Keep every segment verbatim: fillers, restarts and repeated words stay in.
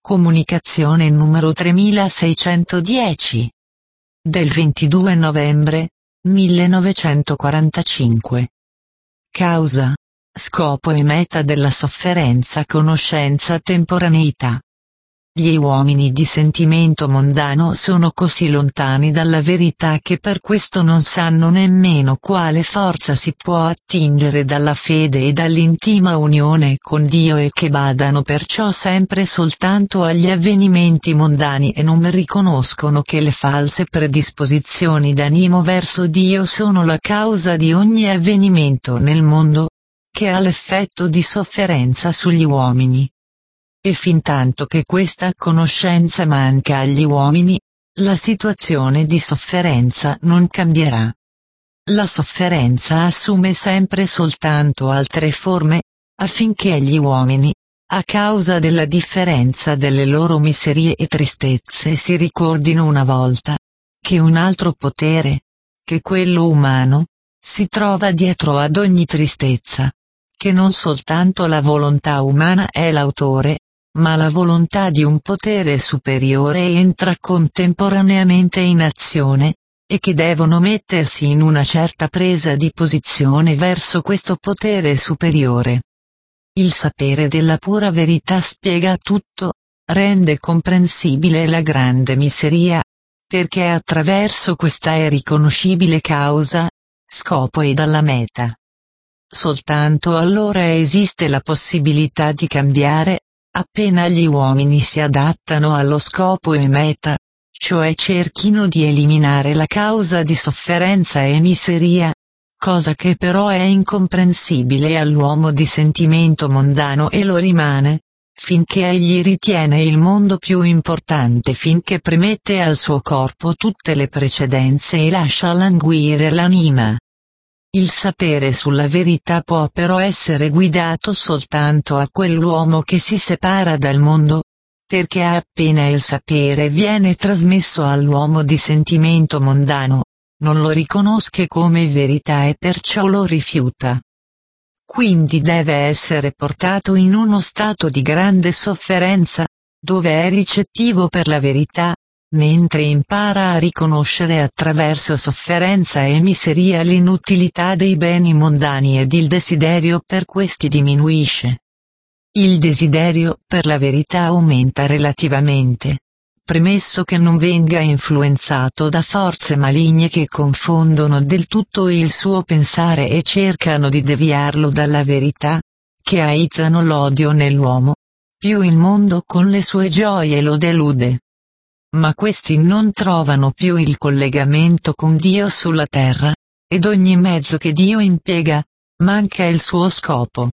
Comunicazione numero tremilaseicentodieci. Del ventidue novembre millenovecentoquarantacinque. Causa, scopo e meta della sofferenza, conoscenza, temporaneità. Gli uomini di sentimento mondano sono così lontani dalla verità che per questo non sanno nemmeno quale forza si può attingere dalla fede e dall'intima unione con Dio, e che badano perciò sempre soltanto agli avvenimenti mondani e non riconoscono che le false predisposizioni d'animo verso Dio sono la causa di ogni avvenimento nel mondo, che ha l'effetto di sofferenza sugli uomini. E fintanto che questa conoscenza manca agli uomini, la situazione di sofferenza non cambierà. La sofferenza assume sempre soltanto altre forme, affinché gli uomini, a causa della differenza delle loro miserie e tristezze, si ricordino una volta che un altro potere, che quello umano, si trova dietro ad ogni tristezza, che non soltanto la volontà umana è l'autore, ma la volontà di un potere superiore entra contemporaneamente in azione, e che devono mettersi in una certa presa di posizione verso questo potere superiore. Il sapere della pura verità spiega tutto, rende comprensibile la grande miseria, perché attraverso questa è riconoscibile causa, scopo e dalla meta. Soltanto allora esiste la possibilità di cambiare, appena gli uomini si adattano allo scopo e meta, cioè cerchino di eliminare la causa di sofferenza e miseria, cosa che però è incomprensibile all'uomo di sentimento mondano e lo rimane, finché egli ritiene il mondo più importante, finché premette al suo corpo tutte le precedenze e lascia languire l'anima. Il sapere sulla verità può però essere guidato soltanto a quell'uomo che si separa dal mondo, perché appena il sapere viene trasmesso all'uomo di sentimento mondano, non lo riconosce come verità e perciò lo rifiuta. Quindi deve essere portato in uno stato di grande sofferenza, dove è ricettivo per la verità, mentre impara a riconoscere attraverso sofferenza e miseria l'inutilità dei beni mondani ed il desiderio per questi diminuisce. Il desiderio per la verità aumenta relativamente, premesso che non venga influenzato da forze maligne che confondono del tutto il suo pensare e cercano di deviarlo dalla verità, che aizzano l'odio nell'uomo. Più il mondo con le sue gioie lo delude. Ma questi non trovano più il collegamento con Dio sulla terra, ed ogni mezzo che Dio impiega, manca il suo scopo.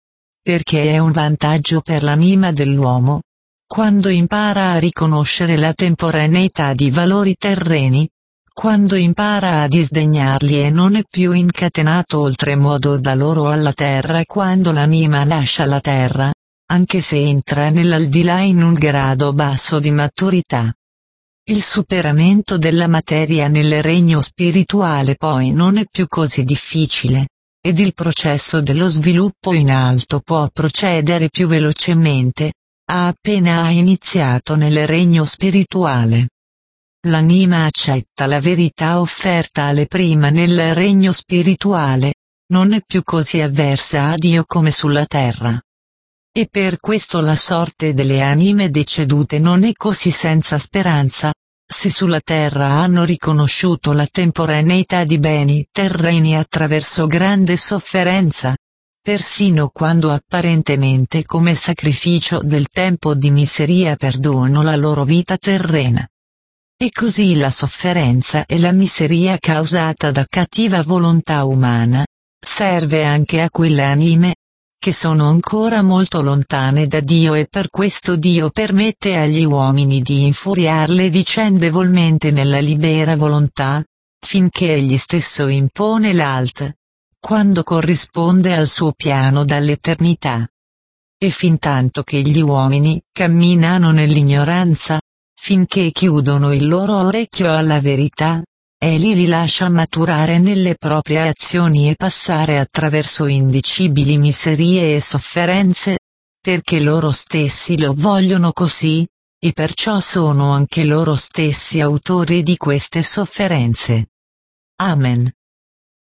Perché è un vantaggio per l'anima dell'uomo, quando impara a riconoscere la temporaneità di valori terreni, quando impara a disdegnarli e non è più incatenato oltremodo da loro alla terra, quando l'anima lascia la terra, anche se entra nell'aldilà in un grado basso di maturità. Il superamento della materia nel regno spirituale poi non è più così difficile, ed il processo dello sviluppo in alto può procedere più velocemente, appena ha iniziato nel regno spirituale. L'anima accetta la verità offerta alle prima nel regno spirituale, non è più così avversa a Dio come sulla terra. E per questo la sorte delle anime decedute non è così senza speranza, se sulla terra hanno riconosciuto la temporaneità di beni terreni attraverso grande sofferenza, persino quando apparentemente come sacrificio del tempo di miseria perdono la loro vita terrena. E così la sofferenza e la miseria causata da cattiva volontà umana, serve anche a quelle anime, che sono ancora molto lontane da Dio, e per questo Dio permette agli uomini di infuriarle vicendevolmente nella libera volontà, finché egli stesso impone l'alt, quando corrisponde al suo piano dall'eternità. E fintanto che gli uomini camminano nell'ignoranza, finché chiudono il loro orecchio alla verità, egli li lascia maturare nelle proprie azioni e passare attraverso indicibili miserie e sofferenze, perché loro stessi lo vogliono così, e perciò sono anche loro stessi autori di queste sofferenze. Amen.